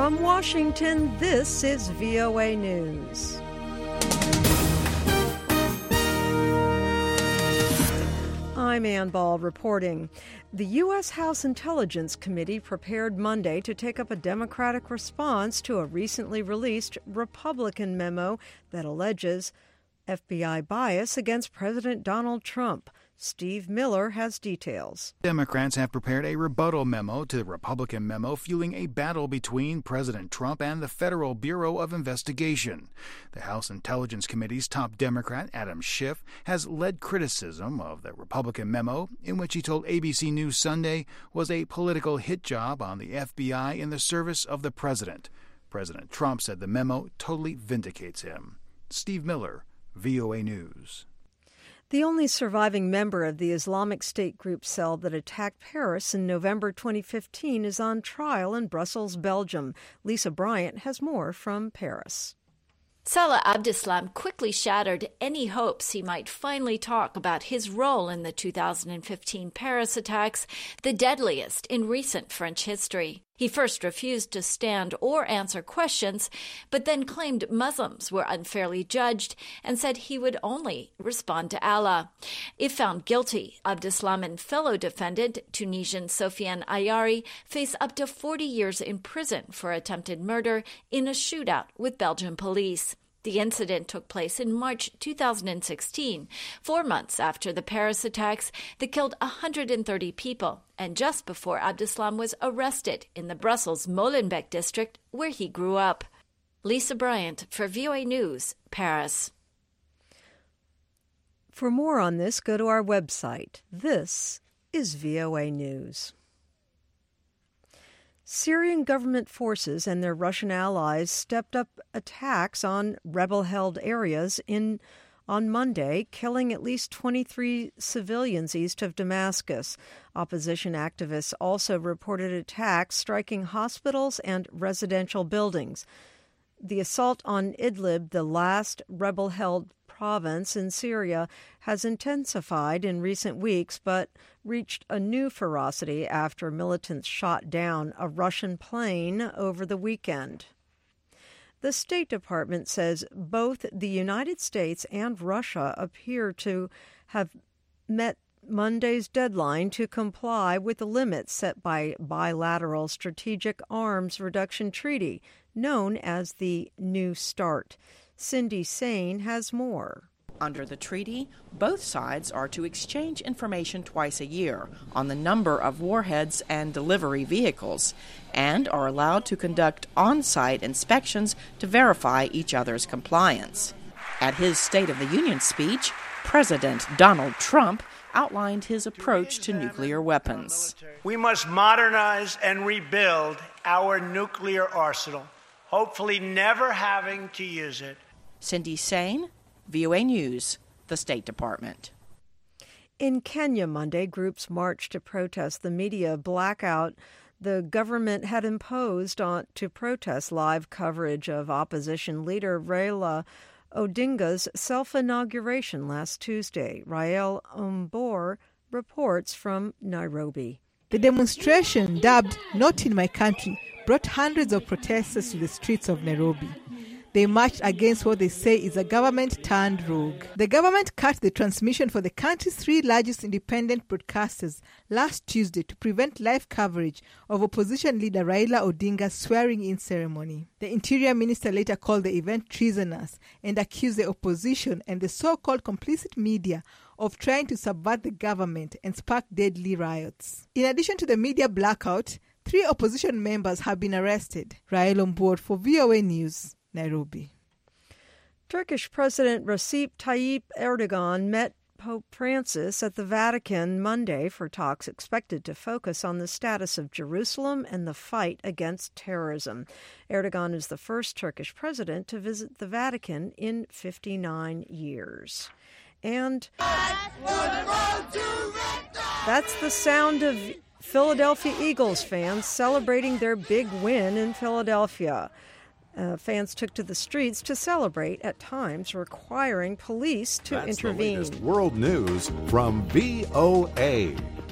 From Washington, this is VOA News. I'm Ann Ball reporting. The U.S. House Intelligence Committee prepared Monday to take up a Democratic response to a recently released Republican memo that alleges FBI bias against President Donald Trump. Steve Miller has details. Democrats have prepared a rebuttal memo to the Republican memo fueling a battle between President Trump and the Federal Bureau of Investigation. The House Intelligence Committee's top Democrat, Adam Schiff, has led criticism of the Republican memo, in which he told ABC News Sunday was a political hit job on the FBI in the service of the president. President Trump said the memo totally vindicates him. Steve Miller, VOA News. The only surviving member of the Islamic State group cell that attacked Paris in November 2015 is on trial in Brussels, Belgium. Lisa Bryant has more from Paris. Salah Abdeslam quickly shattered any hopes he might finally talk about his role in the 2015 Paris attacks, the deadliest in recent French history. He first refused to stand or answer questions, but then claimed Muslims were unfairly judged and said he would only respond to Allah. If found guilty, Abdeslam and fellow defendant, Tunisian Sofiane Ayari, face up to 40 years in prison for attempted murder in a shootout with Belgian police. The incident took place in March 2016, 4 months after the Paris attacks that killed 130 people, and just before Abdeslam was arrested in the Brussels Molenbeek district where he grew up. Lisa Bryant for VOA News, Paris. For more on this, go to our website. This is VOA News. Syrian government forces and their Russian allies stepped up attacks on rebel-held areas on Monday, killing at least 23 civilians east of Damascus. Opposition activists also reported attacks striking hospitals and residential buildings. The assault on Idlib, the last rebel-held province in Syria, has intensified in recent weeks but reached a new ferocity after militants shot down a Russian plane over the weekend. The State Department says both the United States and Russia appear to have met Monday's deadline to comply with the limits set by bilateral Strategic Arms Reduction Treaty, known as the New START. Cindy Sain has more. Under the treaty, both sides are to exchange information twice a year on the number of warheads and delivery vehicles, and are allowed to conduct on-site inspections to verify each other's compliance. At his State of the Union speech, President Donald Trump outlined his approach to nuclear weapons. We must modernize and rebuild our nuclear arsenal, hopefully never having to use it. Cindy Sain, VOA News, the State Department. In Kenya Monday, groups marched to protest the media blackout the government had imposed to protest live coverage of opposition leader Raila Odinga's self-inauguration last Tuesday. Rael Ombor reports from Nairobi. The demonstration, dubbed Not in My Country, brought hundreds of protesters to the streets of Nairobi. They marched against what they say is a government-turned-rogue. The government cut the transmission for the country's 3 largest independent broadcasters last Tuesday to prevent live coverage of opposition leader Raila Odinga's swearing-in ceremony. The Interior Minister later called the event treasonous and accused the opposition and the so-called complicit media of trying to subvert the government and spark deadly riots. In addition to the media blackout, 3 opposition members have been arrested. Rael Ombor for VOA News, Nairobi. Turkish President Recep Tayyip Erdogan met Pope Francis at the Vatican Monday for talks expected to focus on the status of Jerusalem and the fight against terrorism. Erdogan is the first Turkish president to visit the Vatican in 59 years. And that's the sound of Philadelphia Eagles fans celebrating their big win in Philadelphia. Fans took to the streets to celebrate, at times requiring police to intervene. That's the latest world news from VOA.